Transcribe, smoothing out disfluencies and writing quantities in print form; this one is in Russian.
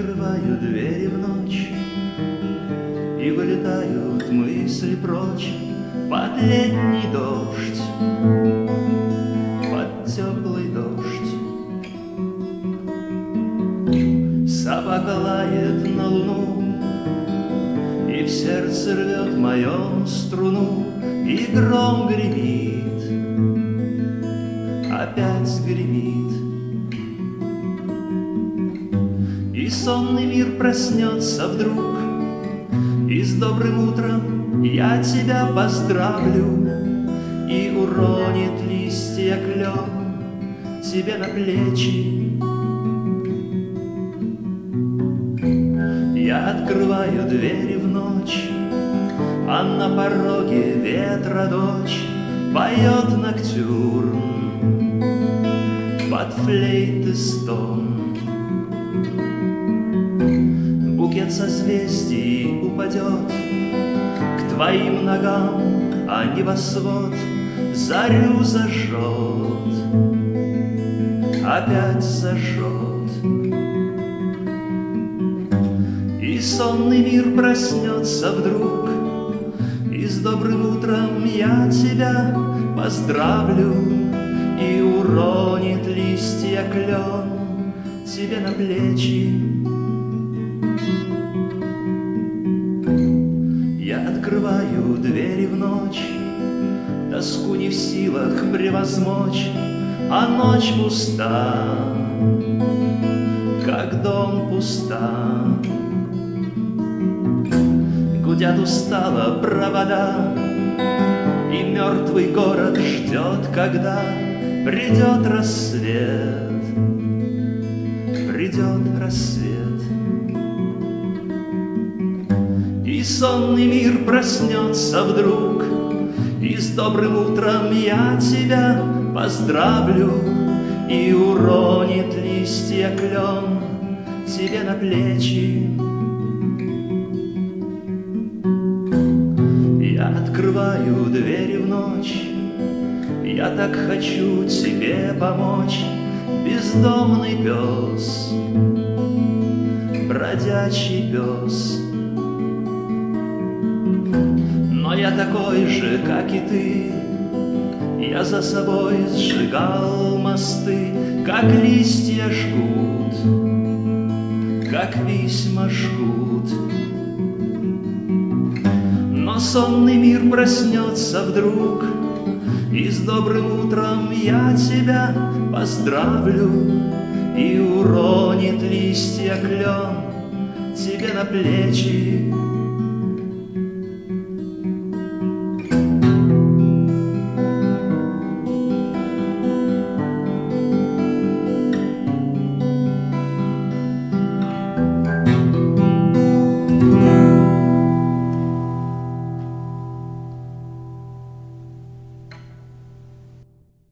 открываю двери в ночь, и вылетают мысли прочь под летний дождь, под теплый дождь. Собака лает на луну, и в сердце рвет моем струну, и гром гремит, опять гремит. И сонный мир проснется вдруг, и с добрым утром я тебя поздравлю, и уронит листья клен тебе на плечи. Я открываю двери в ночь, а на пороге ветра дочь поет ноктюрн под флейты стон. Букет созвездий упадет к твоим ногам, а небосвод зарю зажжет, опять зажжет. И сонный мир проснется вдруг, и с добрым утром я тебя поздравлю, и уронит листья клен тебе на плечи. Я открываю двери в ночь, тоску не в силах превозмочь, а ночь пуста, как дом пуста. Гудят устало провода, и мертвый город ждет, когда придет рассвет, придет рассвет. И сонный мир проснется вдруг, и с добрым утром я тебя поздравлю, и уронит листья клен тебе на плечи. Я открываю двери в ночь, я так хочу тебе помочь, бездомный пес, бродячий пес. Но я такой же, как и ты, я за собой сжигал мосты, как листья жгут, как письма жгут. Но сонный мир проснется вдруг, и с добрым утром я тебя поздравлю, и уронит листья клен тебе на плечи.